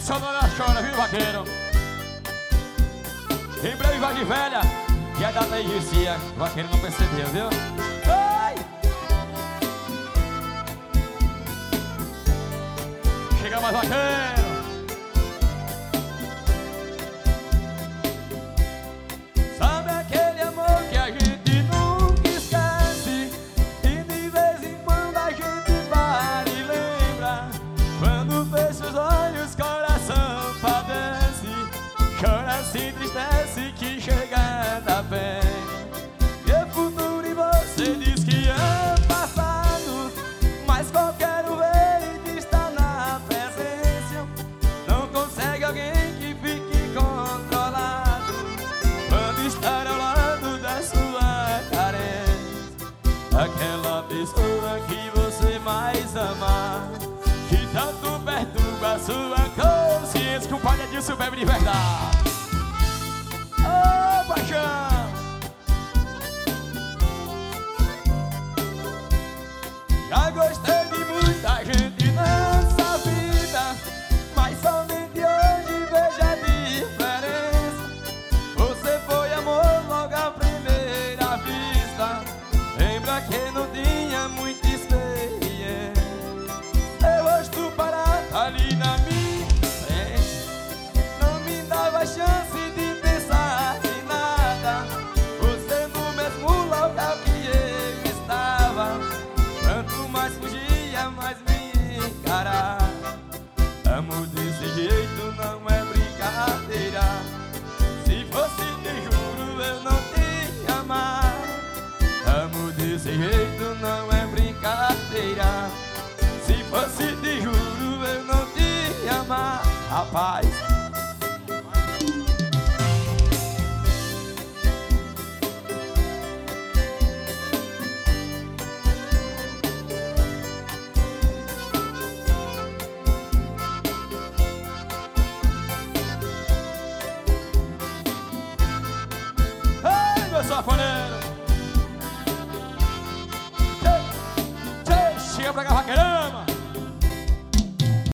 Só não chora, viu, vaqueiro? Em breve vai de velha. E a data aí dizia, o vaqueiro não percebeu, viu? Ai! Chega mais, vaqueiro. Sabe aquele amor que a gente nunca esquece, e de vez em quando a gente para e lembra. Quando fecha os olhos, coração padece, chora, se entristece que chega da pé. E é futuro e você diz que é passado, mas qualquer vez está na presença. Não consegue alguém que fique controlado quando estar ao lado da sua carência. Aquela pessoa que você mais ama, que tanto perturba a sua consciência. Que o pai disso bebe de verdade. Ô, paixão! Já gostei de muita gente nessa vida, mas somente hoje vejo a diferença. Você foi amor logo à primeira vista, lembra que não tinha muita experiência. Seu rosto parado ali na minha frente não me dava chance de pensar em nada. Você no mesmo local que eu estava, quanto mais fugia, mais me encarava. Amo desse jeito, não é brincadeira. Se fosse te juro, eu não te amar. Amo desse jeito, não é brincadeira. Se fosse te juro, eu não te amar. Rapaz, ei, meu safoneiro, chega pra cá, vaqueirão.